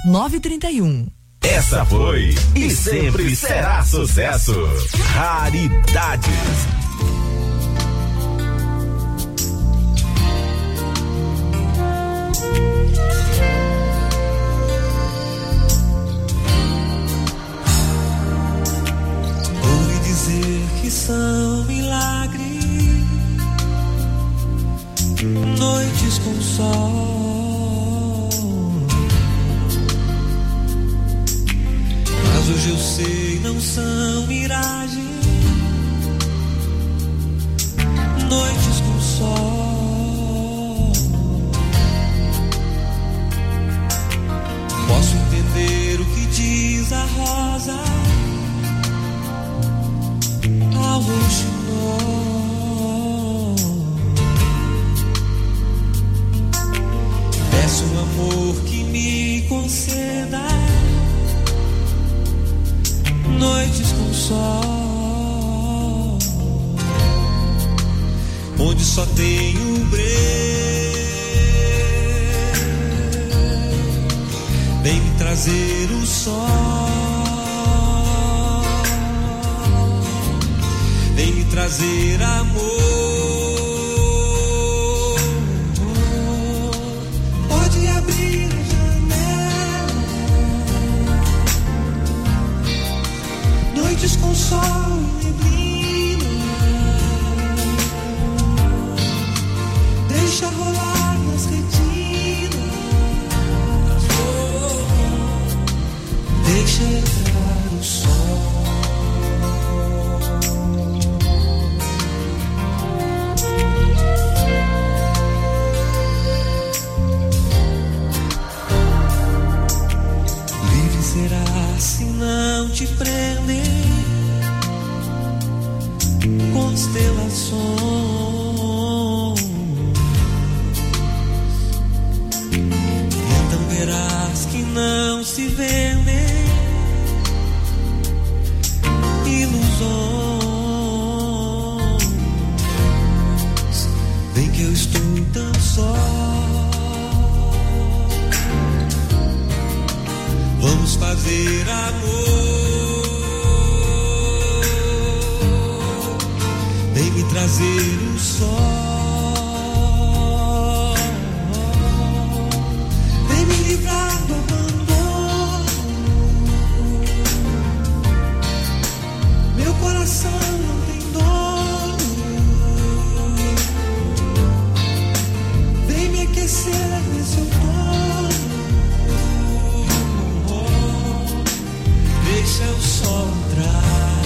931. Essa foi e sempre será sucesso. Raridades. Ouvi dizer que são milagres, noites com sol. Mas hoje eu sei, não são miragens, noites com sol. Posso entender o que diz a rosa ao roxinol. Peço um amor que me conceda noites com sol, onde só tenho breu. Vem me trazer o sol, vem me trazer amor. Pode abrir a janela, noites com sol e neblina. Deixa rolar nas retinas, deixa entrar o sol. Livre será se não te prender constelações. Então verás que não se vendem ilusões. Vem que eu estou tão só. Vamos fazer amor. Vem me trazer o sol, vem me livrar do abandono. Meu coração não tem dono. Vem me aquecer nesse outono. Deixa o sol entrar.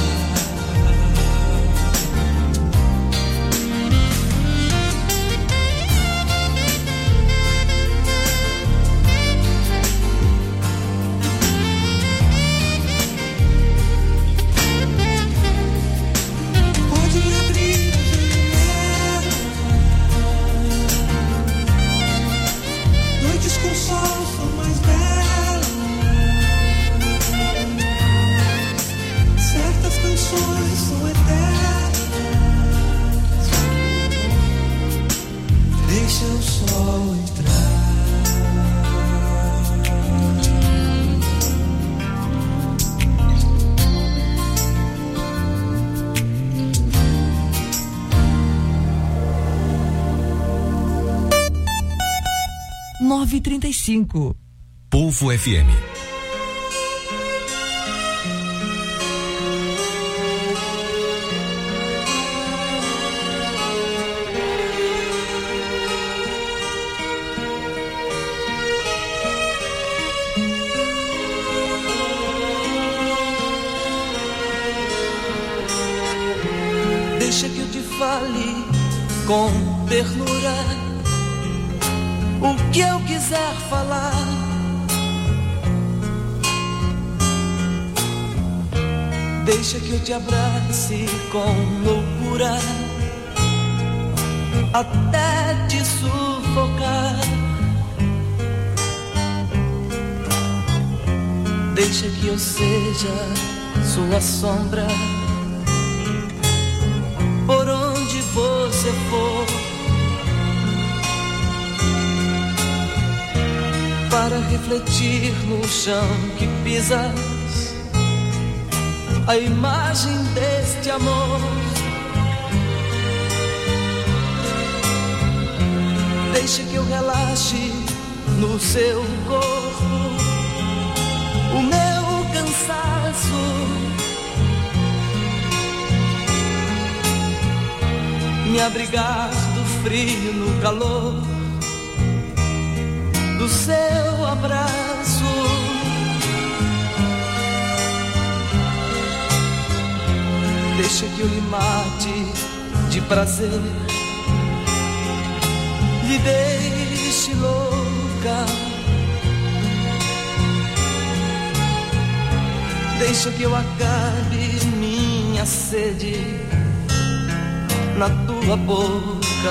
nove e 35. Povo FM. Deixa que eu te fale com ternura o que eu quiser falar. Deixa que eu te abrace com loucura até te sufocar. Deixa que eu seja sua sombra por onde você for. para refletir no chão que pisas a imagem deste amor. Deixa que eu relaxe no seu corpo o meu cansaço. Me abrigar do frio no calor do seu abraço. Deixa que eu lhe mate de prazer, lhe deixe louca. Deixa que eu acabe minha sede na tua boca.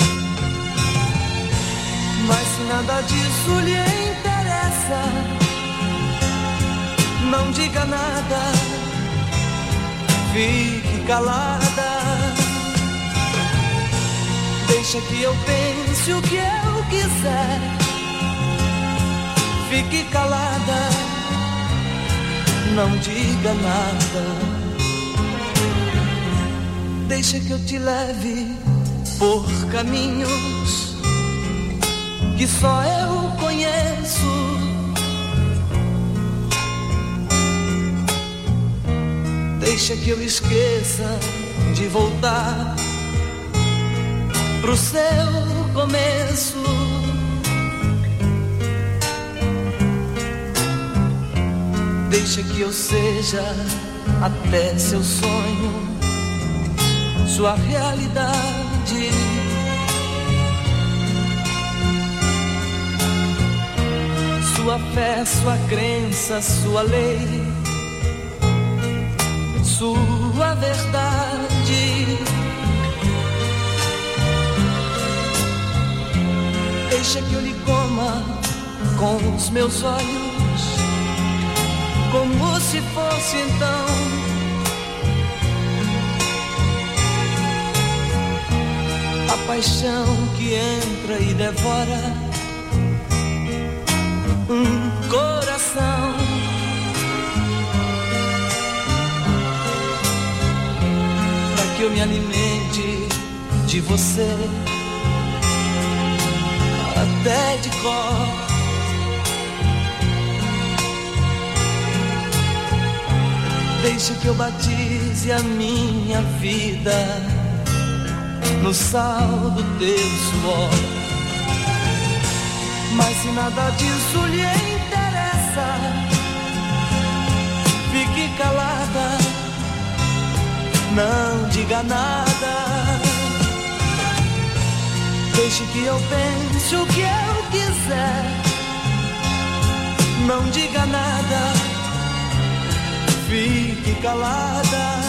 Mas se nada disso lhe interessa, não diga nada, fique calada. Deixa que eu pense o que eu quiser, fique calada, não diga nada. Deixa que eu te leve por caminhos que só eu conheço. Deixa que eu esqueça de voltar pro seu começo. Deixa que eu seja até seu sonho, sua realidade. Sua fé, sua crença, sua lei, sua verdade. Deixa que eu lhe coma com os meus olhos, como se fosse então a paixão que entra e devora um coração. Pra que eu me alimente de você até de cor. Deixa que eu batize a minha vida no sal do teu suor. Mas se nada disso lhe interessa, fique calada, não diga nada. Deixe que eu pense o que eu quiser, não diga nada, fique calada.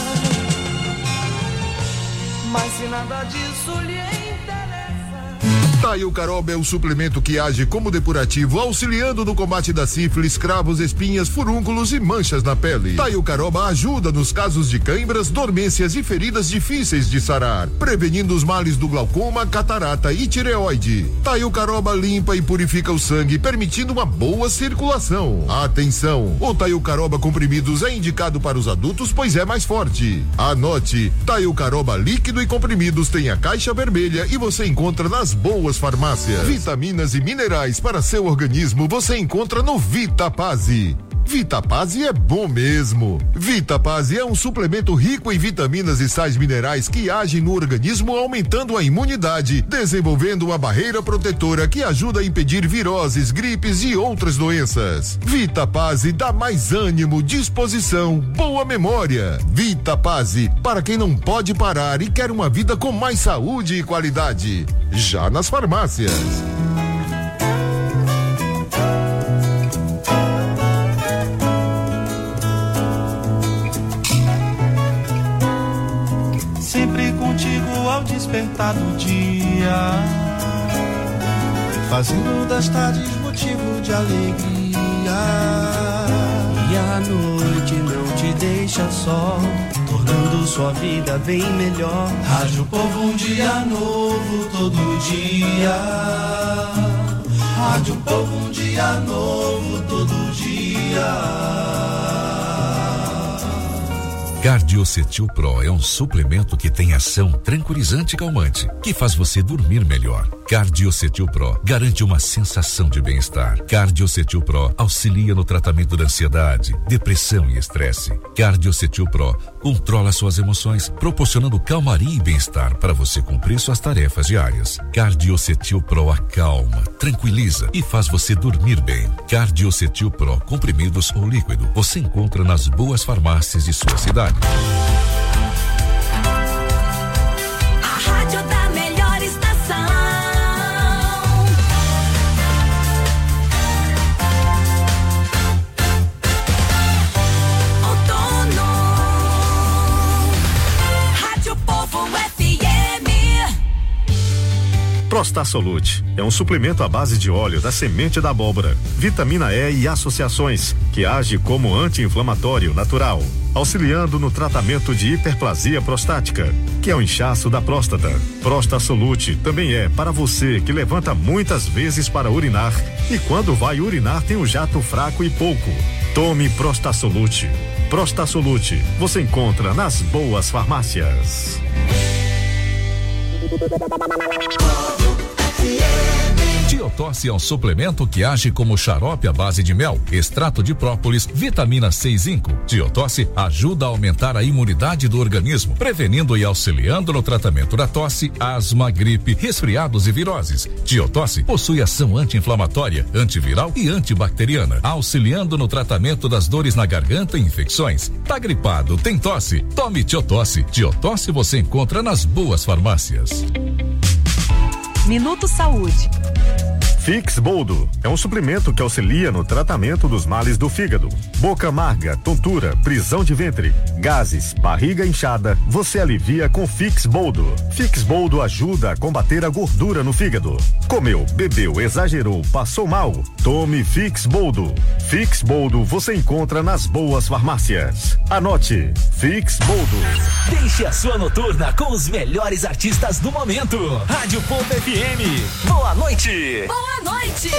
Mas se nada disso lhe interessa. Taio Caroba é o suplemento que age como depurativo, auxiliando no combate da sífilis, cravos, espinhas, furúnculos e manchas na pele. Taio Caroba ajuda nos casos de cãibras, dormências e feridas difíceis de sarar, prevenindo os males do glaucoma, catarata e tireoide. Taio Caroba limpa e purifica o sangue, permitindo uma boa circulação. Atenção, o Taio Caroba comprimidos é indicado para os adultos, pois é mais forte. Anote, Taio Caroba líquido e comprimidos tem a caixa vermelha e você encontra nas boas farmácias. Vitaminas e minerais para seu organismo você encontra no Vitapase. Vitapase é bom mesmo. Vitapase é um suplemento rico em vitaminas e sais minerais que agem no organismo, aumentando a imunidade, desenvolvendo uma barreira protetora que ajuda a impedir viroses, gripes e outras doenças. Vitapase dá mais ânimo, disposição, boa memória. Vitapase, para quem não pode parar e quer uma vida com mais saúde e qualidade. Já nas farmácias. Sempre contigo ao despertar do dia, fazendo das tardes motivo de alegria. E a noite não te deixa só, tornando sua vida bem melhor. Rádio Povo, um dia novo todo dia. Rádio Povo, um dia novo todo dia. Cardiocetil Pro é um suplemento que tem ação tranquilizante e calmante, que faz você dormir melhor. Cardiocetil Pro garante uma sensação de bem-estar. Cardiocetil Pro auxilia no tratamento da ansiedade, depressão e estresse. Cardiocetil Pro controla suas emoções, proporcionando calmaria e bem-estar para você cumprir suas tarefas diárias. Cardiocetil Pro acalma, tranquiliza e faz você dormir bem. Cardiocetil Pro, comprimidos ou líquido, você encontra nas boas farmácias de sua cidade. A rádio da melhor estação. Outono. Rádio Povo FM. Prostasolute é um suplemento à base de óleo da semente da abóbora, vitamina E e associações, que age como anti-inflamatório natural, auxiliando no tratamento de hiperplasia prostática, que é o inchaço da próstata. Prostasolute também é para você que levanta muitas vezes para urinar e quando vai urinar tem o jato fraco e pouco. Tome Prostasolute. Prostasolute você encontra nas boas farmácias. Tiotosse é um suplemento que age como xarope à base de mel, extrato de própolis, vitamina C e zinco. Tiotosse ajuda a aumentar a imunidade do organismo, prevenindo e auxiliando no tratamento da tosse, asma, gripe, resfriados e viroses. Tiotosse possui ação anti-inflamatória, antiviral e antibacteriana, auxiliando no tratamento das dores na garganta e infecções. Tá gripado, tem tosse? Tome Tiotosse. Tiotosse você encontra nas boas farmácias. Minuto Saúde. Fix Boldo é um suplemento que auxilia no tratamento dos males do fígado. Boca amarga, tontura, prisão de ventre, gases, barriga inchada, você alivia com Fix Boldo. Fix Boldo ajuda a combater a gordura no fígado. Comeu, bebeu, exagerou, passou mal? Tome Fix Boldo. Fix Boldo você encontra nas boas farmácias. Anote, Fix Boldo. Deixe a sua noturna com os melhores artistas do momento. Rádio Povo FM. Boa noite. Boa noite.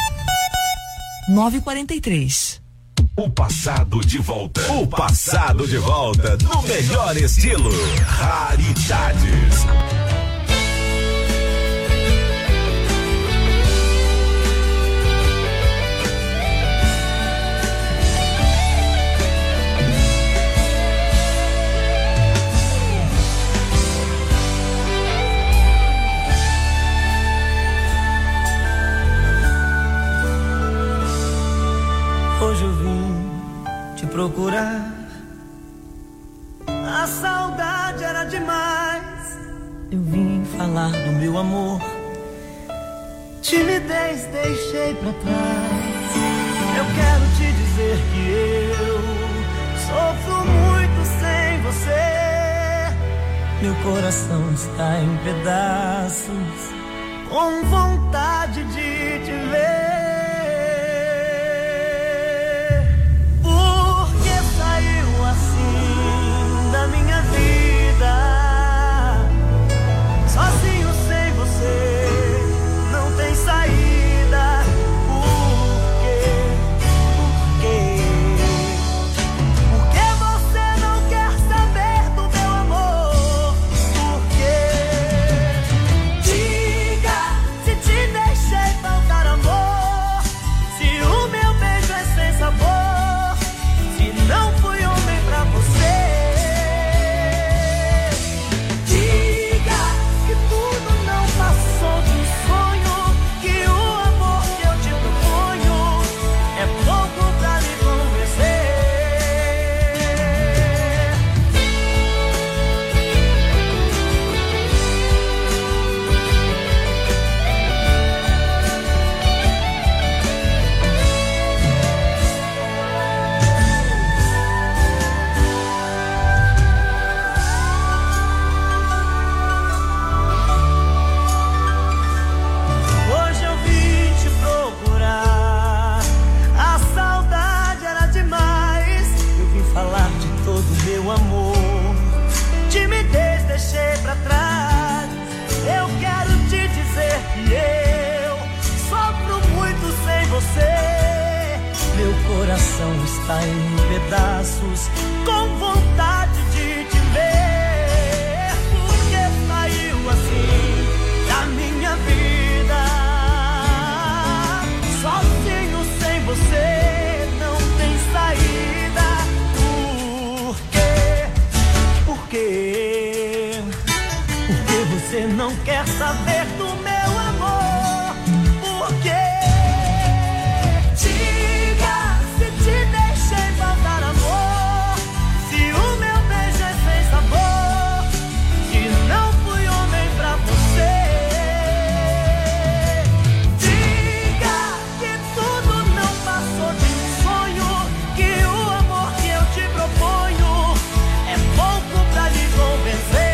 9h43. O passado de volta. O passado de volta no melhor estilo. Raridades. Hoje eu vim te procurar. A saudade era demais. Eu vim falar do meu amor. Timidez deixei pra trás. Eu quero te dizer que eu sofro muito sem você. Meu coração está em pedaços, com vontade de te ver. Assim da minha vida, sozinho sem você, não tem saída. Por quê? Por que você não quer saber do meu amor? Por quê? Diga se te deixei faltar amor, se o meu beijo é sem sabor, se não fui homem pra você. Diga que tudo não passou de um sonho, que o amor que eu te proponho é pouco pra lhe convencer. Hoje eu vim te procurar. A saudade era demais. Eu vim falar de todo meu amor. Timidez deixei pra trás. Eu quero te dizer que eu sofro muito Meu coração está em pedaços, com vontade de te ver. Porque saiu assim da minha vida. Sozinho sem você não tem saída. Por quê? Por quê? Porque você não quer saber do meu amor. Por quê? Diga se te deixei faltar amor, se o meu beijo é sem sabor, que não fui homem pra você. Diga que tudo não passou de um sonho, que o amor que eu te proponho é pouco pra lhe convencer.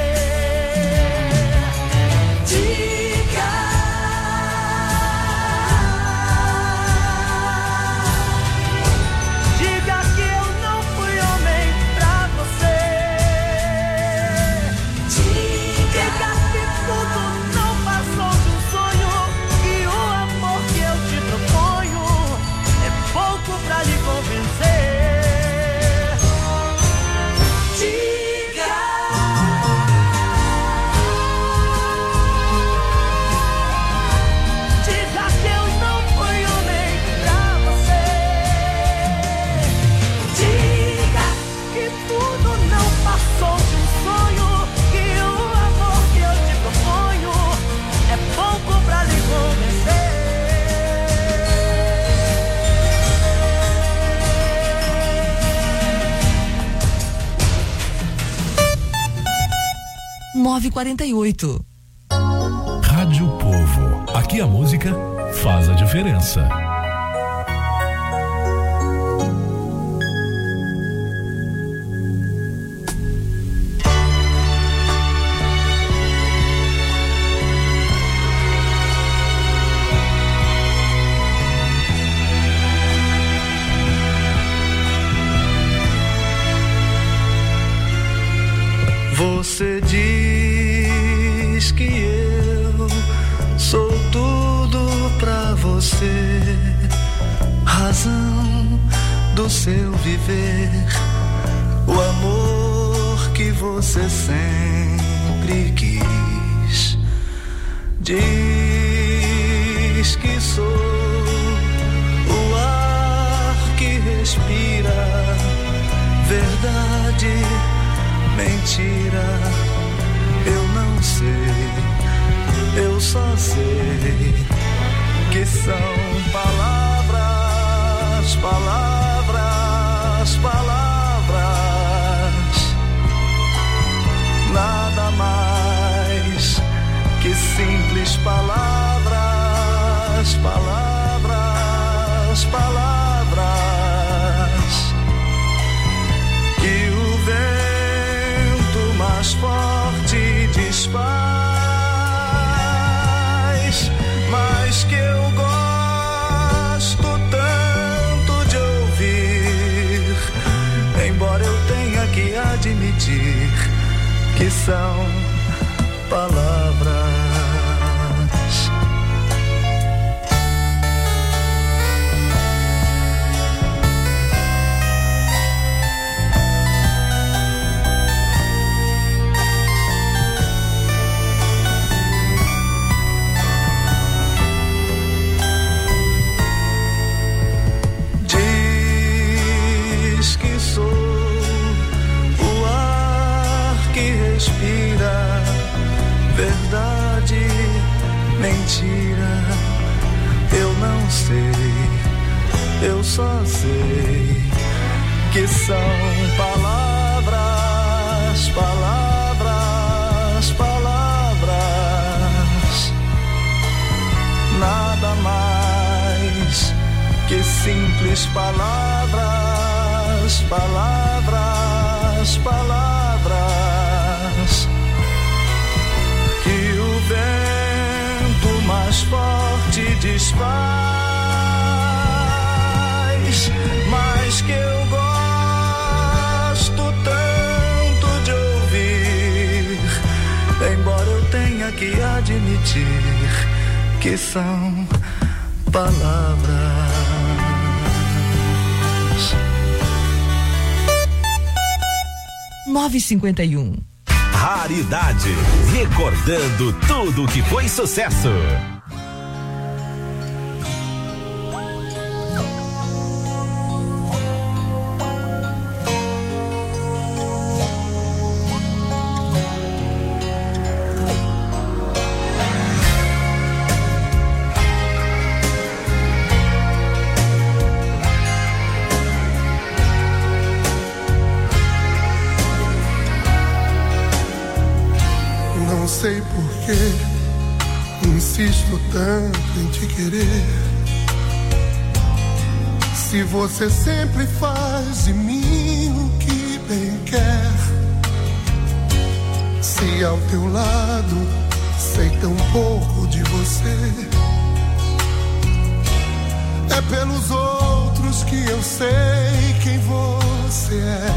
(9h48). Rádio Povo. Aqui a música faz a diferença. Você diz que eu sou tudo pra você, razão do seu viver, o amor que você sempre quis. Diz que sou o ar que respira, verdade, mentira, eu não sei, eu só sei que são palavras, palavras, palavras, nada mais que simples palavras, palavras, palavras, que o vento mais forte desfaz, mas que eu gosto tanto de ouvir, embora eu tenha que admitir que são palavras. Verdade, mentira, eu não sei, eu só sei que são palavras, palavras, palavras, nada mais que simples palavras, palavras, palavras, que o vento mais forte desfaz, mas que eu gosto tanto de ouvir, embora eu tenha que admitir que são palavras. 951. Raridade, recordando tudo que foi sucesso. Sei por que insisto tanto em te querer. Se você sempre faz de mim o que bem quer. Se ao teu lado sei tão pouco de você. É pelos outros que eu sei quem você é.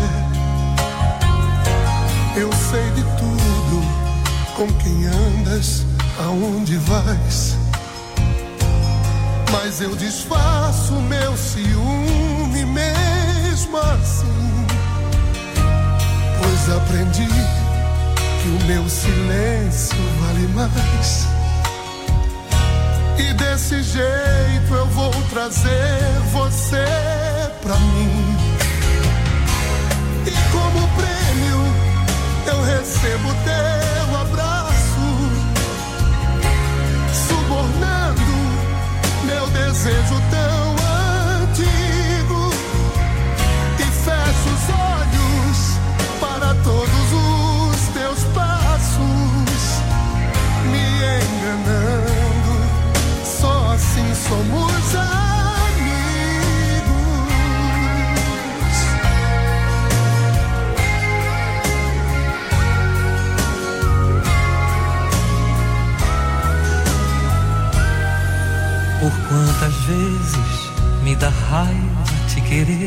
Eu sei de tudo. Com quem andas, aonde vais? Mas eu disfarço meu ciúme mesmo assim. Pois aprendi que o meu silêncio vale mais. E desse jeito eu vou trazer você pra mim. E como prêmio eu recebo teu abraço, subornando meu desejo tão antigo. E fecho os olhos para todos os teus passos, me enganando. Só assim somos amigos. Por quantas vezes me dá raiva te querer,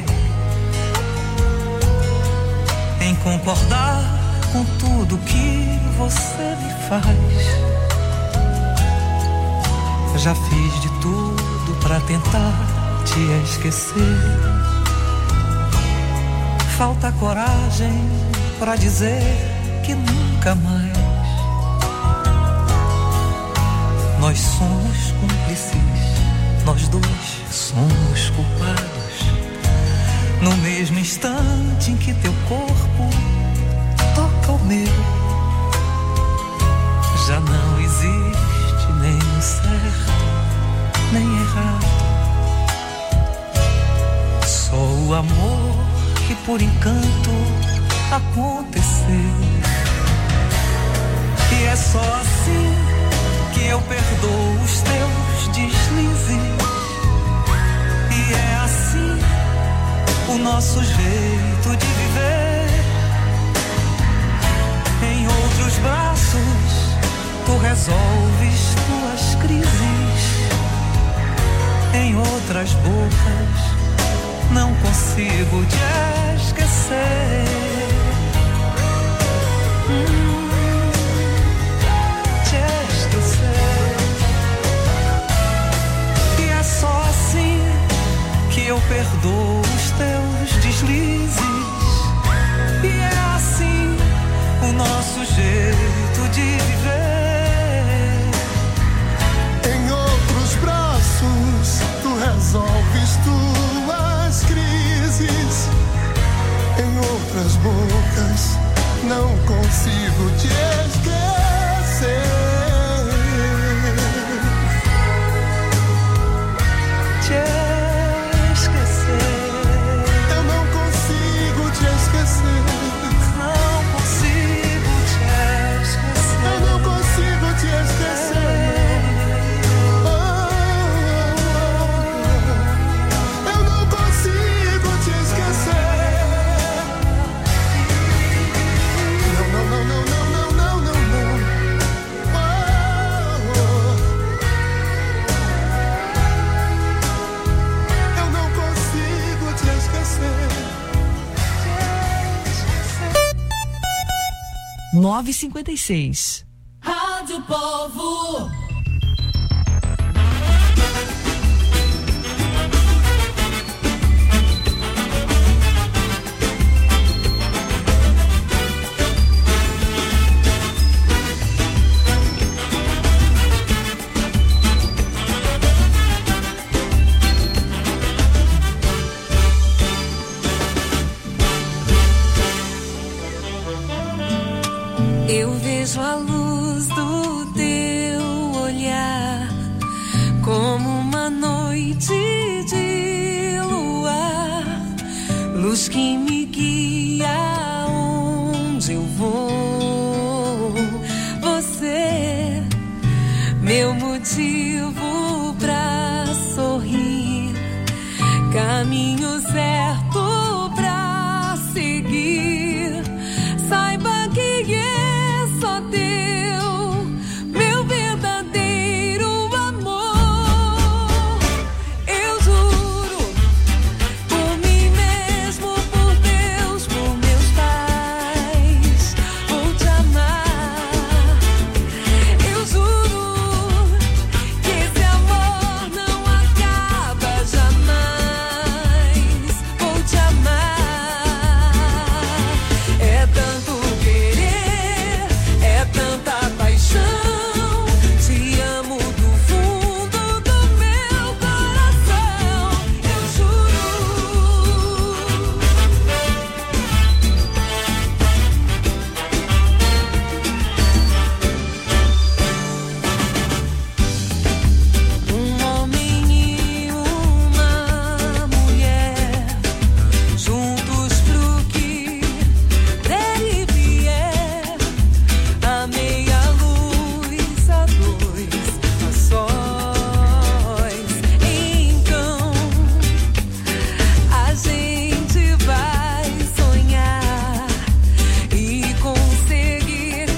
em concordar com tudo que você me faz. Já fiz de tudo pra tentar te esquecer. Falta coragem pra dizer que nunca mais. Nós somos cúmplices, nós dois somos culpados. No mesmo instante em que teu corpo toca o meu, já não existe nem o certo, nem errado. Só o amor que por encanto aconteceu. E é só assim que eu perdoo os teus deslizes. E é assim o nosso jeito de viver. Em outros braços tu resolves tuas crises. Em outras bocas não consigo te esquecer. E é só assim que eu perdoo os teus deslizes. E é assim o nosso jeito de viver. Em outros braços tu resolves tuas crises. Em outras bocas não consigo te esquecer. Eu não consigo te esquecer. Não consigo te esquecer. Eu não consigo te esquecer. Eu não consigo te esquecer. Não, não, não, não, não, não, não, não. Eu não consigo te esquecer. 9h56. Rádio Povo. Vejo a luz do teu olhar como uma noite de luar, luz que me guia onde eu vou. Você, meu motivo pra sorrir, caminho certo pra seguir. Saiba que é só teu, meu verdadeiro amor. Eu juro, por mim mesmo, por Deus, por meus pais, vou te amar. Eu juro que esse amor não acaba jamais. Vou te amar. É tanto querer, é tanta paixão. Te amo do fundo do meu coração. Eu juro. Um homem e uma mulher, juntos pro que der e vier, a meia luz, a dois, a sós. Então a gente vai sonhar e conseguir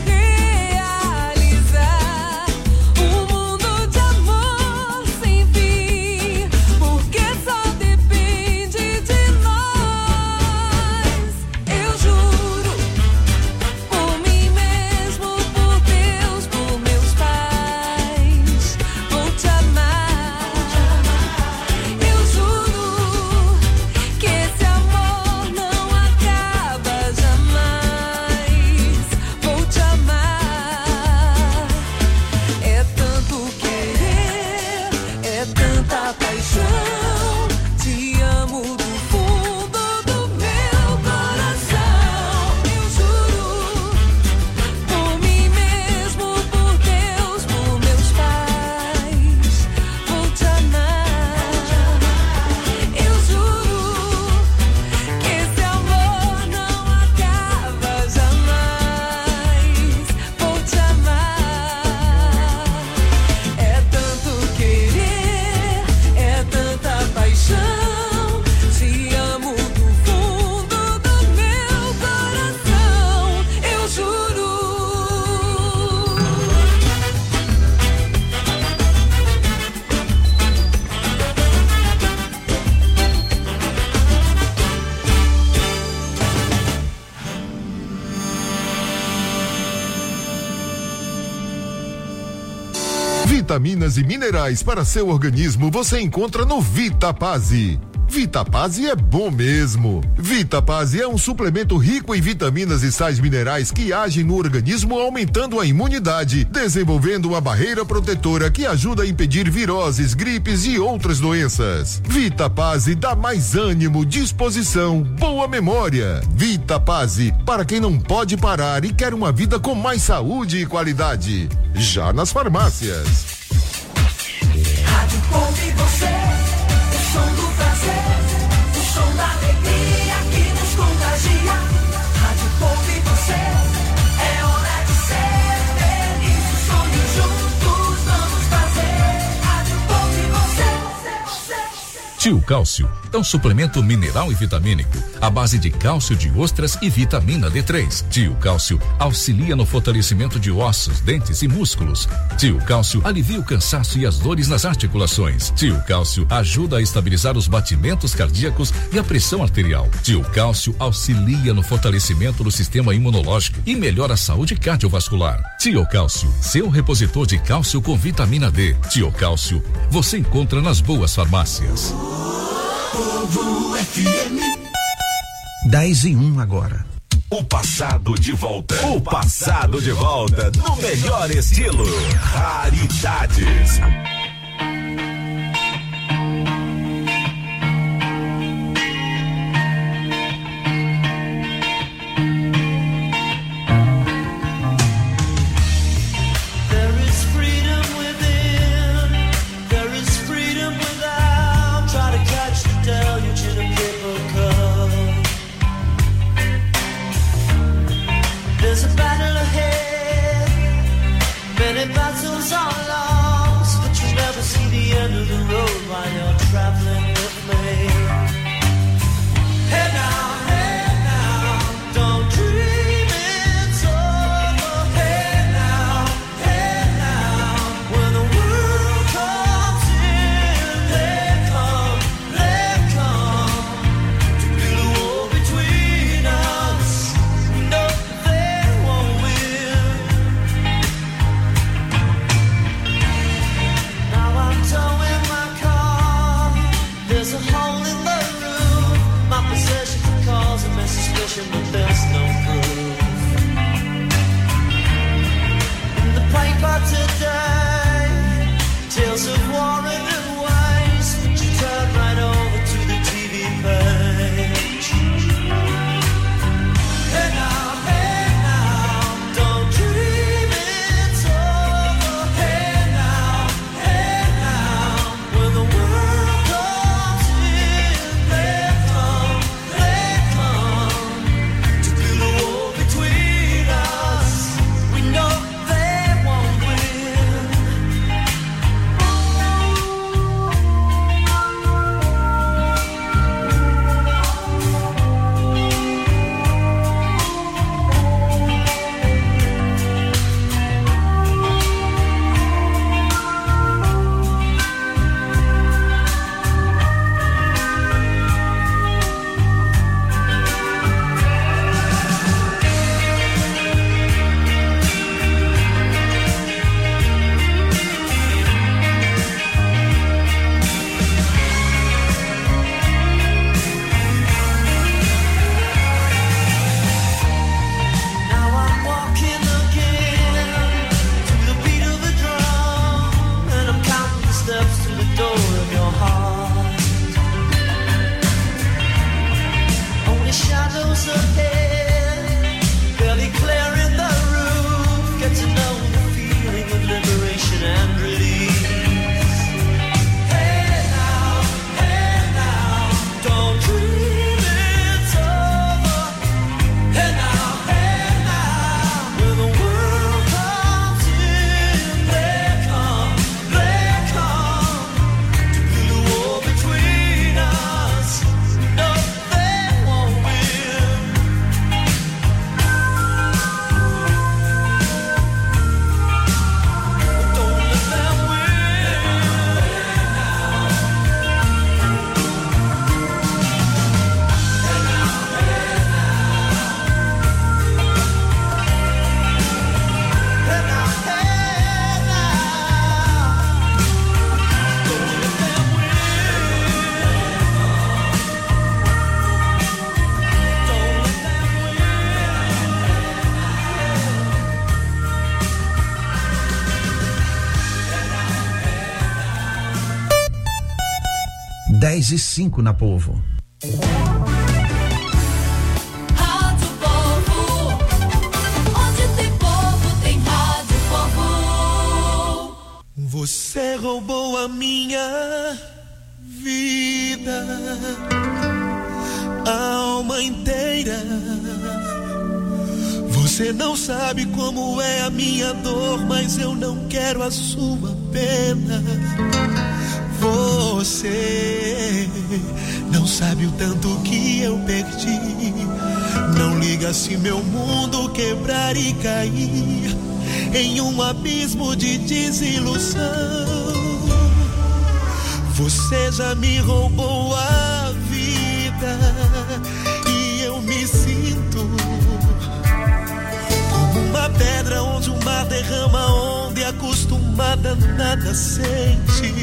realizar um mundo de amor sem fim, porque só depende de nós. Eu juro, por mim mesmo, por Deus, por meus pais, vou te amar. Eu juro que esse amor não acaba jamais. Vou te amar. É tanto querer, é tanta paixão. Te amo do fundo do meu coração. Eu juro, por mim mesmo, por Deus, por meus pais, vou te amar. Eu juro que esse amor não acaba jamais. Vou te amar. É tanto querer, é tanta paixão. Te amo do fundo do meu coração. Eu juro. Vitaminas e minerais para seu organismo você encontra no Vitapase. Vitapase é bom mesmo. Vitapase é um suplemento rico em vitaminas e sais minerais que agem no organismo aumentando a imunidade, desenvolvendo uma barreira protetora que ajuda a impedir viroses, gripes e outras doenças. Vitapase dá mais ânimo, disposição, boa memória. Vitapase, para quem não pode parar e quer uma vida com mais saúde e qualidade. Já nas farmácias. Rádio Povo e você, o som do prazer, o som da alegria que nos contagia. Rádio Povo e você, é hora de ser feliz. O sonho juntos vamos fazer. Rádio Povo e você. Tio Cálcio é um suplemento mineral e vitamínico à base de cálcio de ostras e vitamina D3. Tio Cálcio auxilia no fortalecimento de ossos, dentes e músculos. Tio Cálcio alivia o cansaço e as dores nas articulações. Tio Cálcio ajuda a estabilizar os batimentos cardíacos e a pressão arterial. Tio Cálcio auxilia no fortalecimento do sistema imunológico e melhora a saúde cardiovascular. Tio Cálcio, seu repositor de cálcio com vitamina D. Tio Cálcio, você encontra nas boas farmácias. Povo FM. 10:01 agora. O passado de volta. O passado de volta no melhor estilo. Raridades. 10:05 na Povo. Rádio Povo, onde tem povo, tem Rádio Povo. Você roubou a minha vida, a alma inteira. Você não sabe como é a minha dor, mas eu não quero a sua pena. Você não sabe o tanto que eu perdi. Não liga se meu mundo quebrar e cair em um abismo de desilusão. Você já me roubou a vida e eu me sinto como uma pedra onde o mar derrama onda e acostumada nada sente.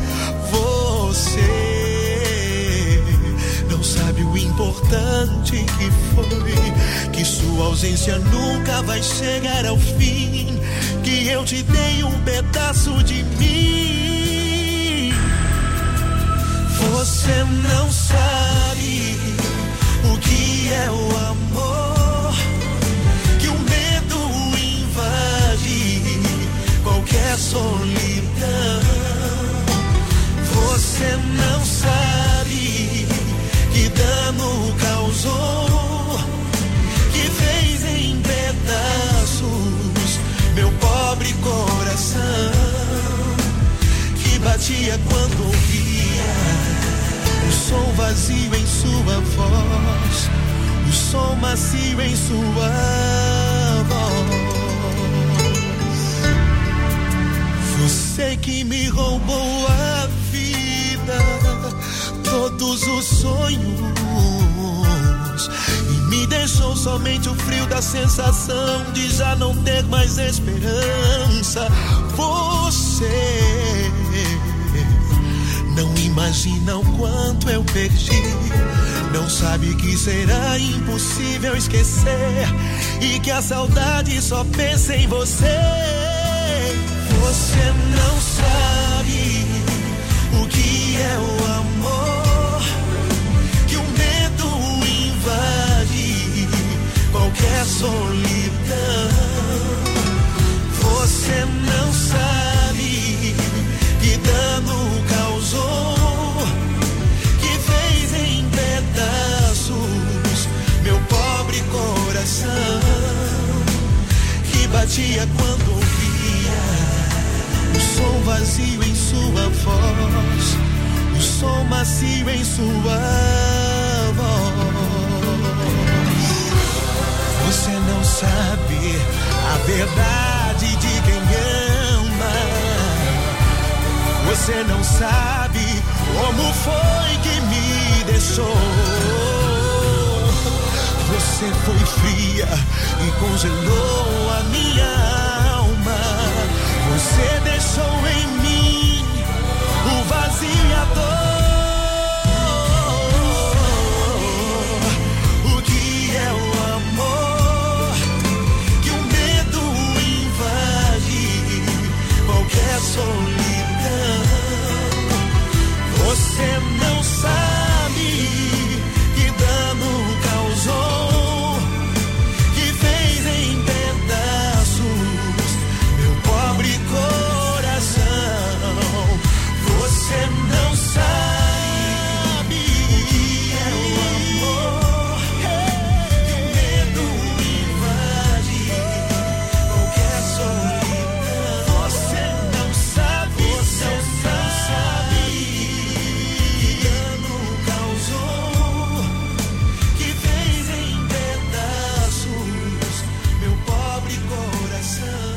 Você não sabe o importante que foi, que sua ausência nunca vai chegar ao fim, que eu te dei um pedaço de mim. Você não sabe o que é o amor, que o medo invade qualquer solidão. Você não sabe que dano causou, que fez em pedaços meu pobre coração, que batia quando ouvia o som vazio em sua voz, o som macio em sua voz. Você que me roubou a vida, todos os sonhos, e me deixou somente o frio da sensação de já não ter mais esperança. Você não imagina o quanto eu perdi, não sabe que será impossível esquecer e que a saudade só pensa em você. Você não sabe o que é o amor, que o medo invade qualquer solidão. Você não sabe que dano causou, que fez em pedaços meu pobre coração, que batia quando ouvia o som vazio em sua voz, o som macio em sua voz. Você não sabe a verdade de quem ama. Você não sabe como foi que me deixou. Você foi fria e congelou a minha alma. Você deixou em mim o vazio e a dor. O que é o amor, que o medo invade qualquer solidão. Você não sabe que dano causou, que fez em pedaços meu pobre coração. Você não sabe o que é o amor, que o medo invade qualquer solidão. Você não sabe, você não sabe que dano causou, que fez em pedaços meu pobre coração.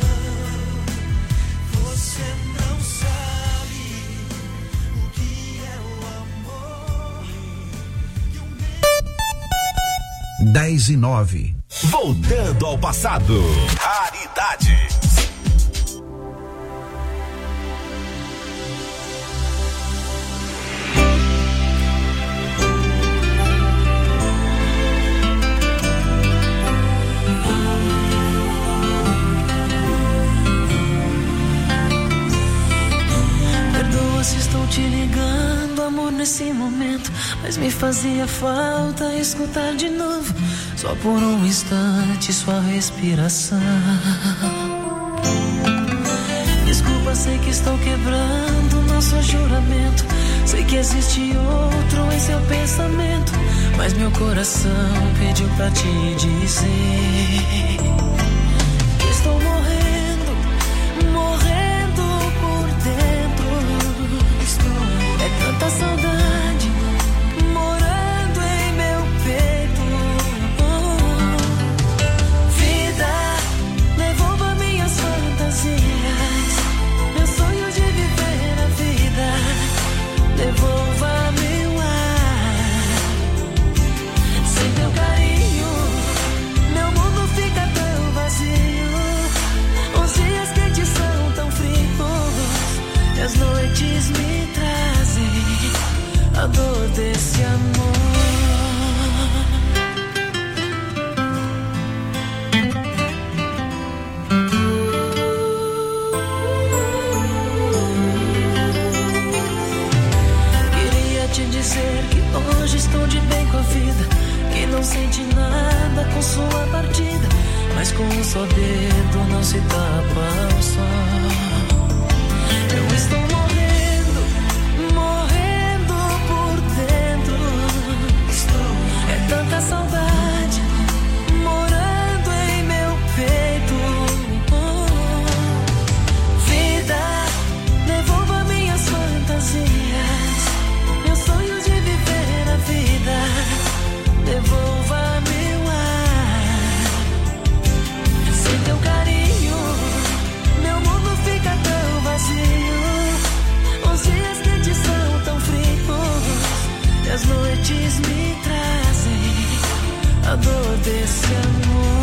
Você não sabe o que é o amor, que o medo. 10:09. Voltando ao passado. Raridades. Perdoa se estou te ligando, amor, nesse momento. me fazia falta escutar de novo, só por um instante, sua respiração. Desculpa, sei que estou quebrando nosso juramento. Sei que existe outro em seu pensamento, mas meu coração pediu pra te dizer que estou morrendo, morrendo por dentro. É tanta saudade morando em meu peito. Vida, devolva minhas fantasias, meu sonho de viver a vida. Devolva meu ar. Sem teu carinho, meu mundo fica tão vazio. Os dias quentes são tão frios e as noites me trazem a dor desse amor. Dizer que hoje estou de bem com a vida, que não sente nada com sua partida, mas com um só dedo não se tapa o sol. Eu estou morrendo, morrendo por dentro. É tanta saudade morando em meu peito. Vida, devolva minhas fantasias, meu sonho de viver a vida. Devolva meu ar. Sem teu carinho, meu mundo fica tão vazio. Os dias quentes são tão frios e as noites me trazem a dor desse amor.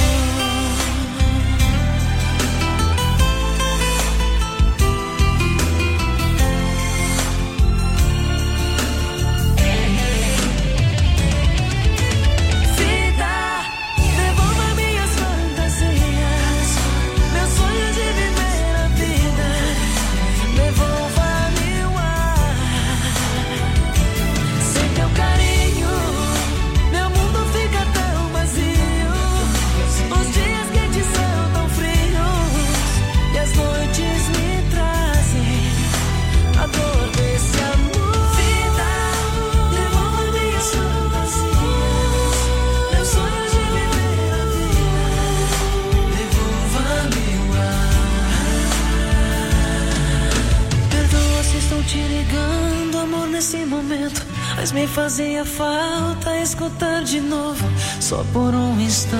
Nesse momento, mas me fazia falta escutar de novo, só por um instante,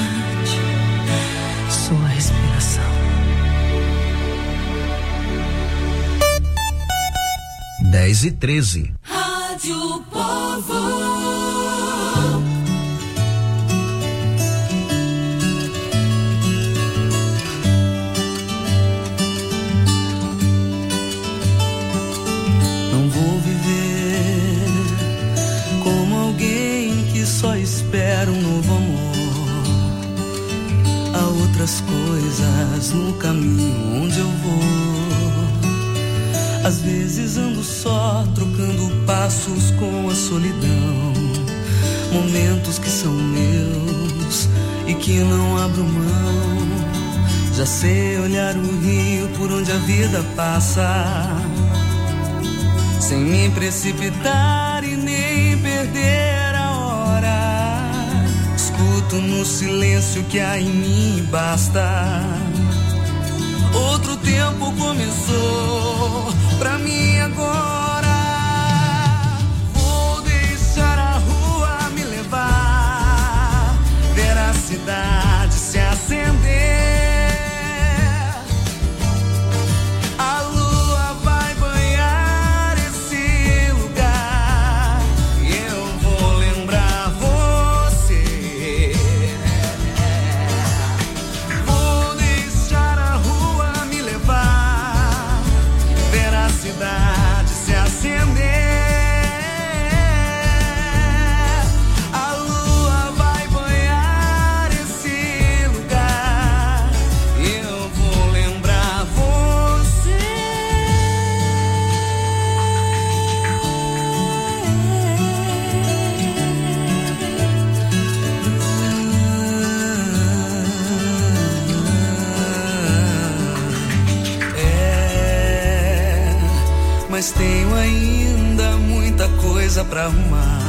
sua respiração. 10h13. Rádio Povo. Só espero um novo amor. Há outras coisas no caminho onde eu vou. Às vezes ando só, trocando passos com a solidão. Momentos que são meus e que não abro mão. Já sei olhar o rio por onde a vida passa, sem me precipitar e nem perder. Escuto no silêncio que há em mim basta. Outro tempo começou pra mim agora. Vou deixar a rua me levar, ver a cidade se acender. A lua vai banhar esse lugar e eu vou lembrar você. Vou deixar a rua me levar, ver a cidade se tenho ainda muita coisa pra arrumar.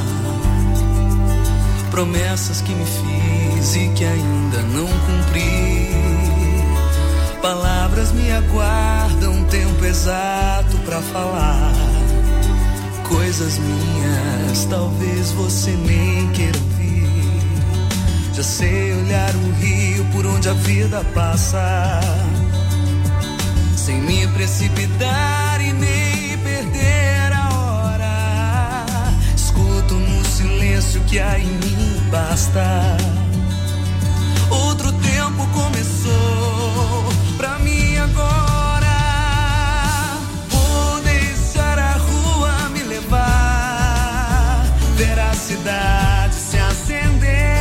Promessas que me fiz e que ainda não cumpri. Palavras me aguardam tempo exato pra falar. Coisas minhas, talvez você nem queira ouvir. Já sei olhar o rio por onde a vida passa, sem me precipitar e nem perder a hora. Escuto no silêncio que há em mim basta. Outro tempo começou pra mim agora. Vou deixar a rua me levar, ver a cidade se acender.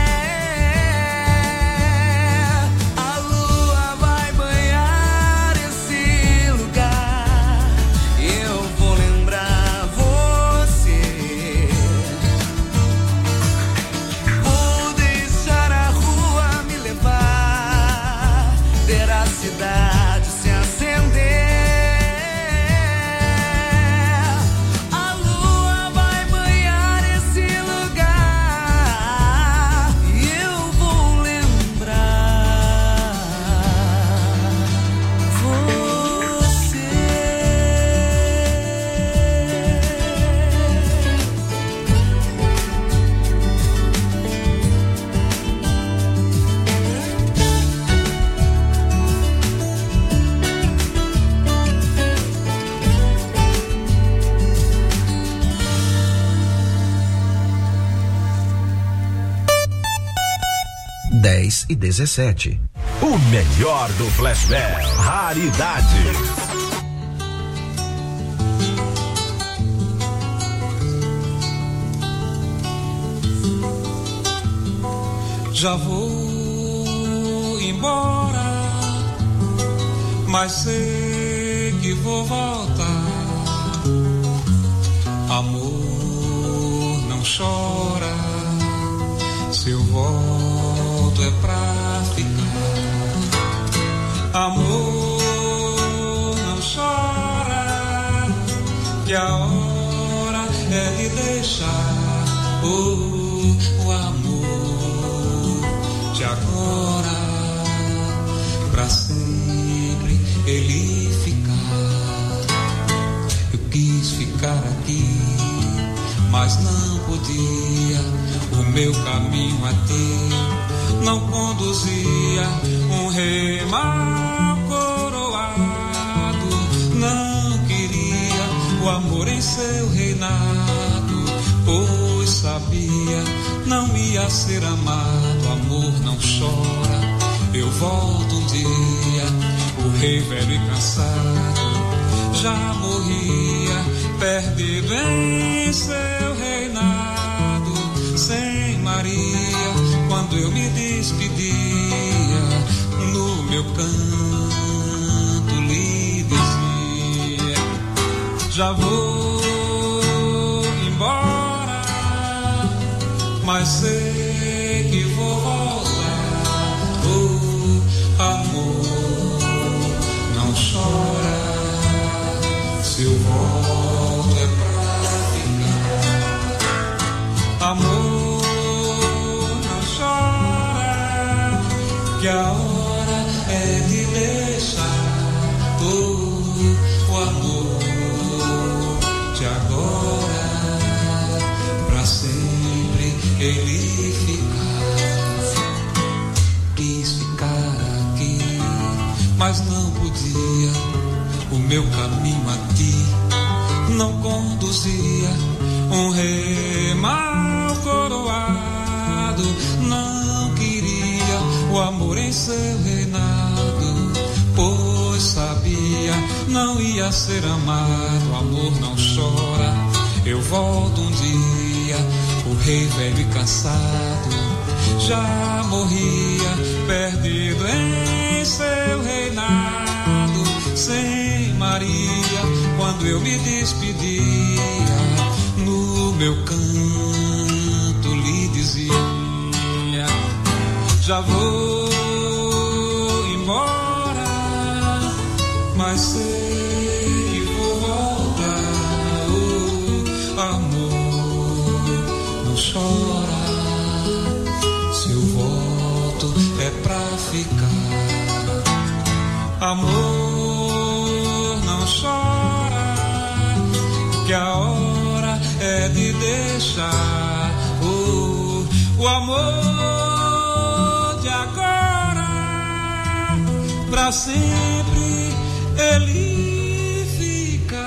E 17. O melhor do Flashback. Raridade. Já vou embora, mas sei que vou voltar. Amor, não chora, se eu volto é pra ficar. Amor, não chora, que a hora é de deixar o amor de agora pra sempre ele ficar. Eu quis ficar aqui, mas não podia. O meu caminho a ti não conduzia. Um rei mal coroado não queria o amor em seu reinado, pois sabia não ia ser amado. Amor, não chora, eu volto um dia. O rei velho e cansado já morria, perdido em seu reinado, sem Maria. Quando eu me despedia, no meu canto lhe dizia: já vou embora, mas sei que vou voltar. Oh, amor, não chora, se eu volto é pra ficar. Amor, que a hora é de deixar o amor de agora pra sempre ele ficar. Quis ficar aqui, mas não podia. O meu caminho a ti não conduzia. Um rei mal coroado não queria o amor em seu reinado, pois sabia não ia ser amado. Amor, não chora, eu volto um dia. O rei velho e cansado já morria, perdido em seu reinado, sem Maria. Quando eu me despedia, no meu canto lhe dizia: já vou embora, mas sei que vou voltar. chora, seu voto é pra ficar. Amor, não chora, que a hora é de deixar. O amor de agora, pra sempre ele fica.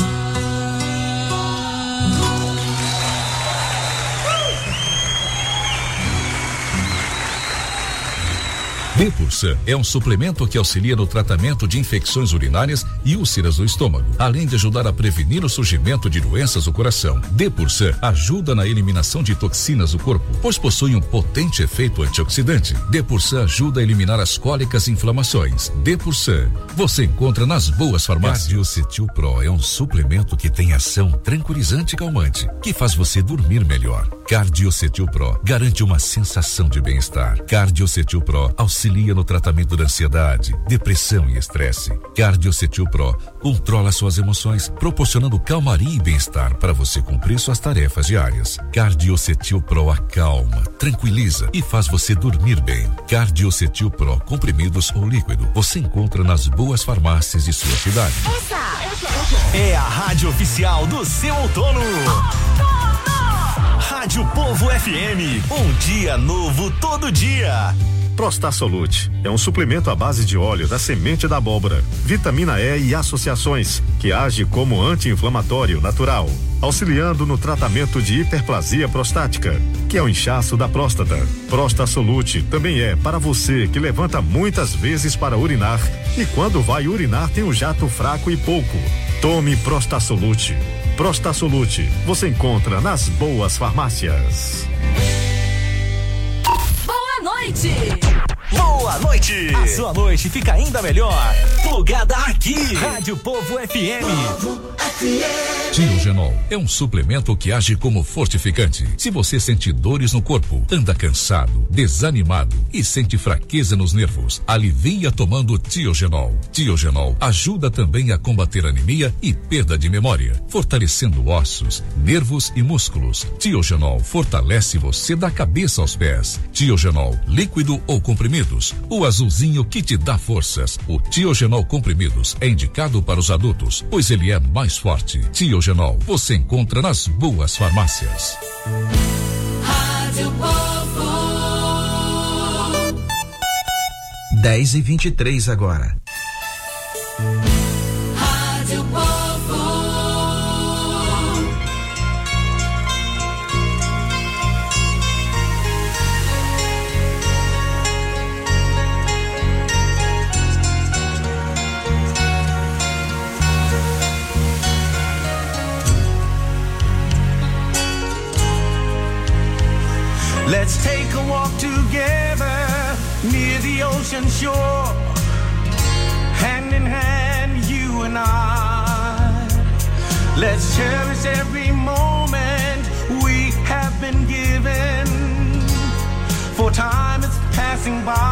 Depursan é um suplemento que auxilia no tratamento de infecções urinárias e úlceras do estômago, além de ajudar a prevenir o surgimento de doenças do coração. Depursan ajuda na eliminação de toxinas do corpo, pois possui um potente efeito antioxidante. Depursan ajuda a eliminar as cólicas e inflamações. Depursan você encontra nas boas farmácias. Cardiocetil Pro é um suplemento que tem ação tranquilizante e calmante, que faz você dormir melhor. Cardiocetil Pro garante uma sensação de bem-estar. Cardiocetil Pro auxilia no tratamento da ansiedade, depressão e estresse. Cardiocetil Pro controla suas emoções, proporcionando calmaria e bem-estar para você cumprir suas tarefas diárias. Cardiocetil Pro acalma, tranquiliza e faz você dormir bem. Cardiocetil Pro comprimidos ou líquido você encontra nas boas farmácias de sua cidade. Essa é a rádio oficial do seu outono. Rádio Povo FM, um dia novo todo dia. Prostasolute é um suplemento à base de óleo da semente da abóbora, vitamina E e associações, que age como anti-inflamatório natural, auxiliando no tratamento de hiperplasia prostática, que é o inchaço da próstata. Prostasolute também é para você que levanta muitas vezes para urinar e quando vai urinar tem um jato fraco e pouco. Tome Prostasolute. Prostasolute você encontra nas boas farmácias. Boa noite! Boa noite! A sua noite fica ainda melhor. Plugada aqui. Rádio Povo FM. Tiogenol é um suplemento que age como fortificante. Se você sente dores no corpo, anda cansado, desanimado e sente fraqueza nos nervos, alivia tomando Tiogenol. Tiogenol ajuda também a combater anemia e perda de memória, fortalecendo ossos, nervos e músculos. Tiogenol fortalece você da cabeça aos pés. Tiogenol líquido ou comprimidos, o azulzinho que te dá forças. O Tiogenol comprimidos é indicado para os adultos, pois ele é mais forte. Tiogenol você encontra nas boas farmácias. Rádio Povo. 10h23 agora. Rádio Povo. Let's take a walk together near the ocean shore, hand in hand, you and I. Let's cherish every moment we have been given, for time is passing by.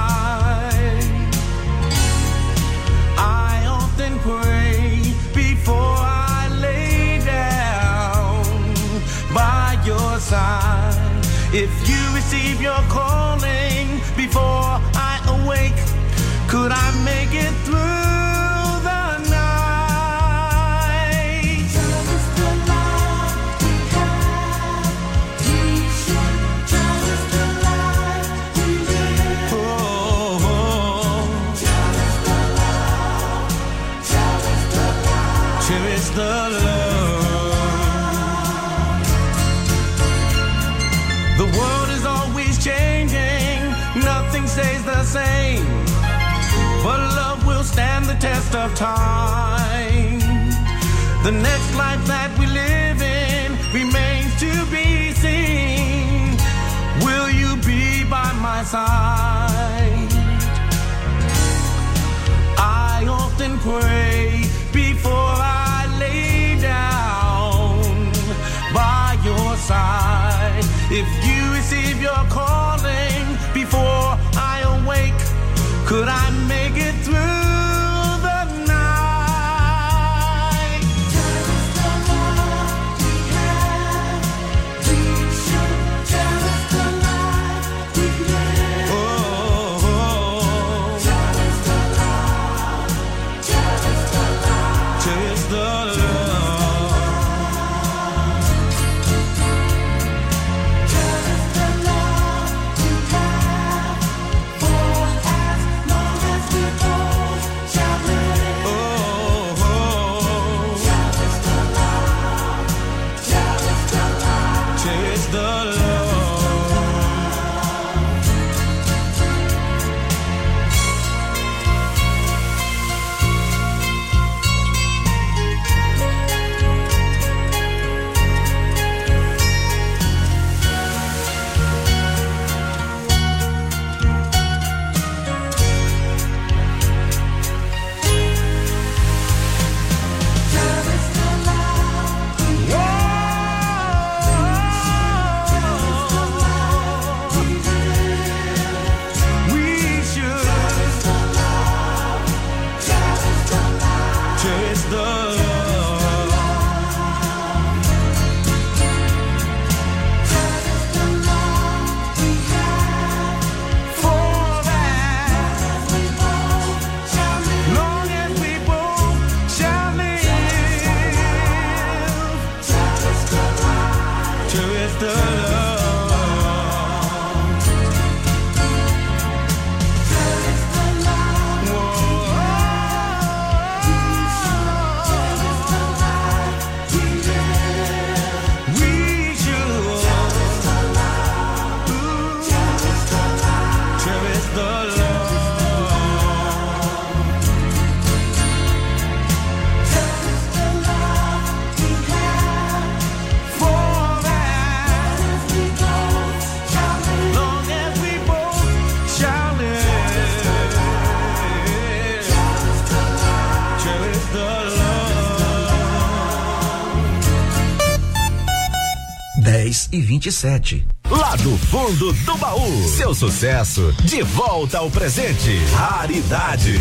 I often pray before I lay down by your side. If you receive your calling before I awake, could I make it through the night? Just the light we have, just the light we live. Just the love, cherish the love. The world is always changing, nothing stays the same, but love will stand the test of time. The next life that we live in remains to be seen. Will you be by my side? I often pray before I lay down by your side. If you receive your calling before I awake, could I make it through the night? just the love we have, we should e 27. Lá do fundo do baú, seu sucesso de volta ao presente. Raridade.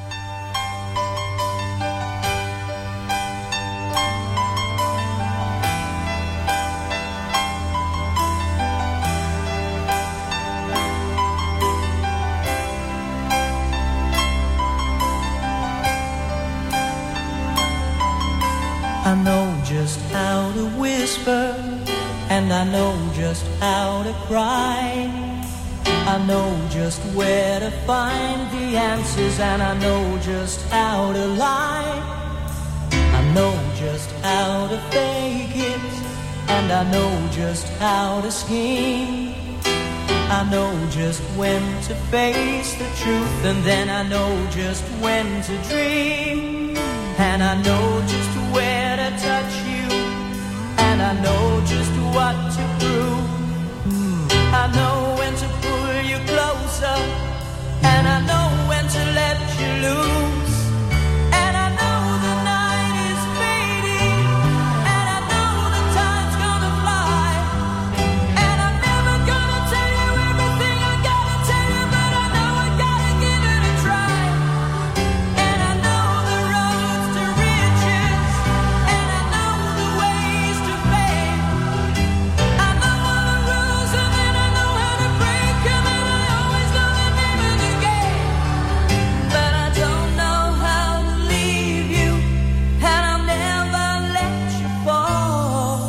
I know just how to whisper, and I know just how to cry. I know just where to find the answers, and I know just how to lie. I know just how to fake it, and I know just how to scheme. I know just when to face the truth, and then I know just when to dream. And I know just where to touch you, and I know just what to prove. I know when to pull you closer, and I know when to let you loose. And I know the night is fading, and I know the time's gonna fly. And I'm never gonna tell you everything I gotta tell you, but I know I gotta give it a try. And I know the roads to riches, and I know the ways to fame. I know all the rules, and then I know how to break them, and I always know the name of the game. But I don't know how to leave you, and I'll never let you fall.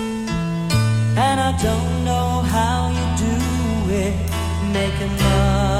And I don't know how you do it, making love